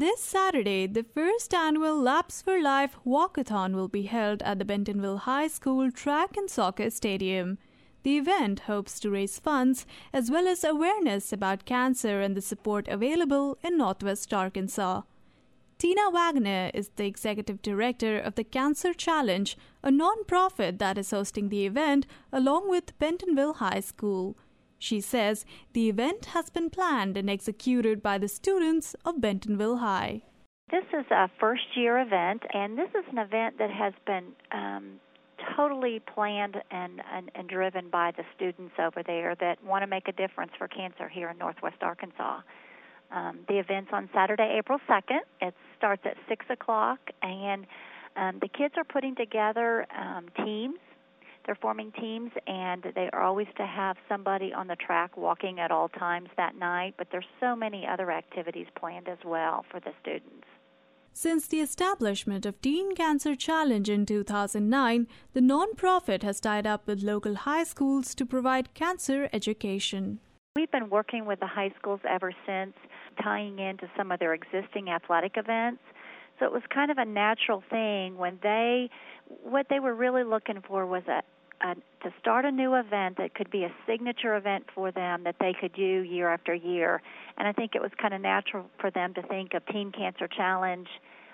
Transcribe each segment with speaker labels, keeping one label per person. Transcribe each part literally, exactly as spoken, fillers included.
Speaker 1: This Saturday, the first annual Laps for Life Walkathon will be held at the Bentonville High School Track and Soccer Stadium. The event hopes to raise funds as well as awareness about cancer and the support available in Northwest Arkansas. Tina Wagner is the executive director of the Cancer Challenge, a nonprofit that is hosting the event along with Bentonville High School. She says the event has been planned and executed by the students of Bentonville High.
Speaker 2: This is a first-year event, and this is an event that has been um, totally planned and, and, and driven by the students over there that want to make a difference for cancer here in Northwest Arkansas. Um, the event's on Saturday, April second. It starts at six o'clock, and um, the kids are putting together um, teams. They're forming teams, and they are always to have somebody on the track walking at all times that night, but there's so many other activities planned as well for the students.
Speaker 1: Since the establishment of Teen Cancer Challenge in two thousand nine, the nonprofit has tied up with local high schools to provide cancer education.
Speaker 2: We've been working with the high schools ever since, tying into some of their existing athletic events. So it was kind of a natural thing when they, what they were really looking for was a, a to start a new event that could be a signature event for them that they could do year after year. And I think it was kind of natural for them to think of Teen Cancer Challenge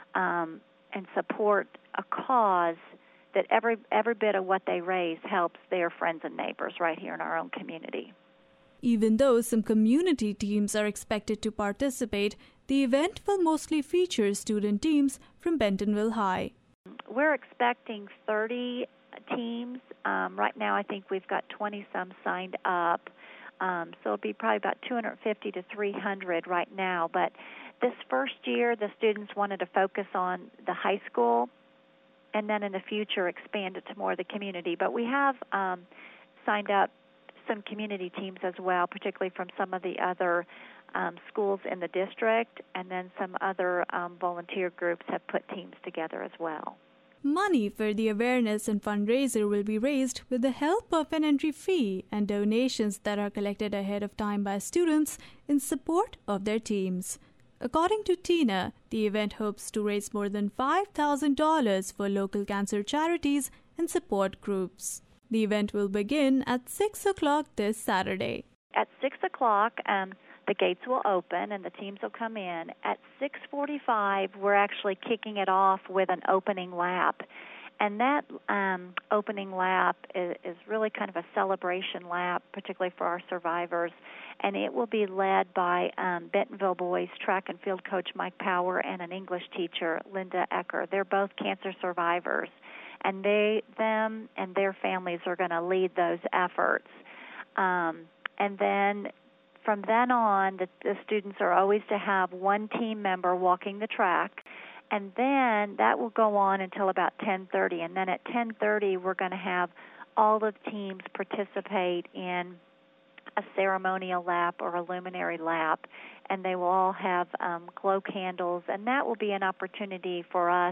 Speaker 2: um, and support a cause that every every bit of what they raise helps their friends and neighbors right here in our own community.
Speaker 1: Even though some community teams are expected to participate, the event will mostly feature student teams from Bentonville High.
Speaker 2: We're expecting thirty teams. Um, right now I think we've got twenty-some signed up. Um, so it'll be probably about two hundred fifty to three hundred right now. But this first year the students wanted to focus on the high school and then in the future expand it to more of the community. But we have um, signed up some community teams as well, particularly from some of the other um, schools in the district, and then some other um, volunteer groups have put teams together as well.
Speaker 1: Money for the awareness and fundraiser will be raised with the help of an entry fee and donations that are collected ahead of time by students in support of their teams. According to Tina, the event hopes to raise more than five thousand dollars for local cancer charities and support groups. The event will begin at six o'clock this Saturday.
Speaker 2: At six o'clock, um, the gates will open and the teams will come in. At six forty-five, we're actually kicking it off with an opening lap. And that um, opening lap is, is really kind of a celebration lap, particularly for our survivors. And it will be led by um, Bentonville Boys track and field coach Mike Power and an English teacher, Linda Ecker. They're both cancer survivors. And they, them and their families are going to lead those efforts. Um, and then from then on, the, the students are always to have one team member walking the track. And then that will go on until about ten thirty. And then at ten thirty, we're going to have all of the teams participate in a ceremonial lap or a luminary lap. And they will all have um, glow candles. And that will be an opportunity for us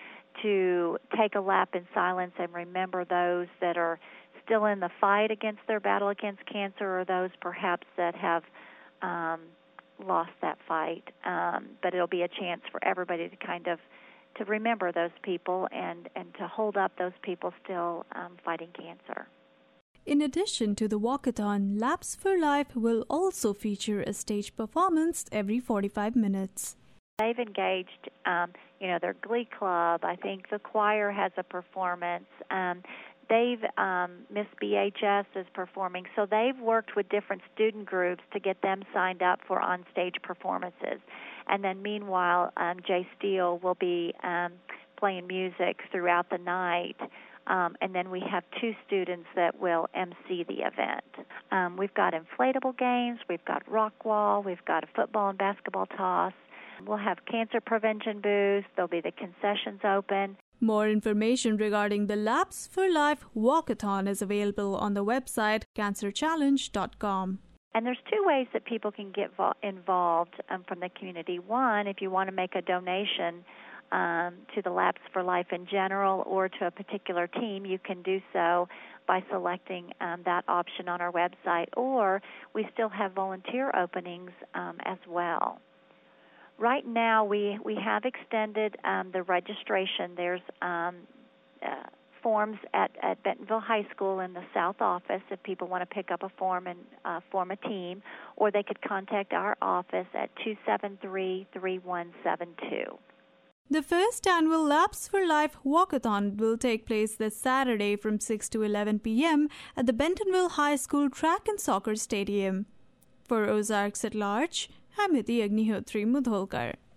Speaker 2: to take a lap in silence and remember those that are still in the fight against their battle against cancer, or those perhaps that have um, lost that fight. Um, but it'll be a chance for everybody to kind of to remember those people and, and to hold up those people still um, fighting cancer.
Speaker 1: In addition to the walkathon, Laps for Life will also feature a stage performance every forty-five minutes.
Speaker 2: They've engaged, um, you know, their glee club. I think the choir has a performance. Um, they've, um, Miss B H S is performing. So they've worked with different student groups to get them signed up for on-stage performances. And then meanwhile, um, Jay Steele will be um, playing music throughout the night. Um, and then we have two students that will emcee the event. Um, we've got inflatable games. We've got rock wall. We've got a football and basketball toss. We'll have cancer prevention booths. There'll be the concessions open.
Speaker 1: More information regarding the Laps for Life Walkathon is available on the website cancer challenge dot com.
Speaker 2: And there's two ways that people can get vo- involved um, from the community. One, if you want to make a donation um, to the Laps for Life in general or to a particular team, you can do so by selecting um, that option on our website. Or we still have volunteer openings um, as well. right now we, we have extended um, the registration. There's um, uh, forms at, at Bentonville High School in the South office if people want to pick up a form and uh, form a team, or they could contact our office at two seven three, three one seven two.
Speaker 1: The first annual Laps for Life Walkathon will take place this Saturday from six to eleven p.m. at the Bentonville High School Track and Soccer Stadium. For Ozarks at Large, I'm Hiti Agnihotri Mudholkar.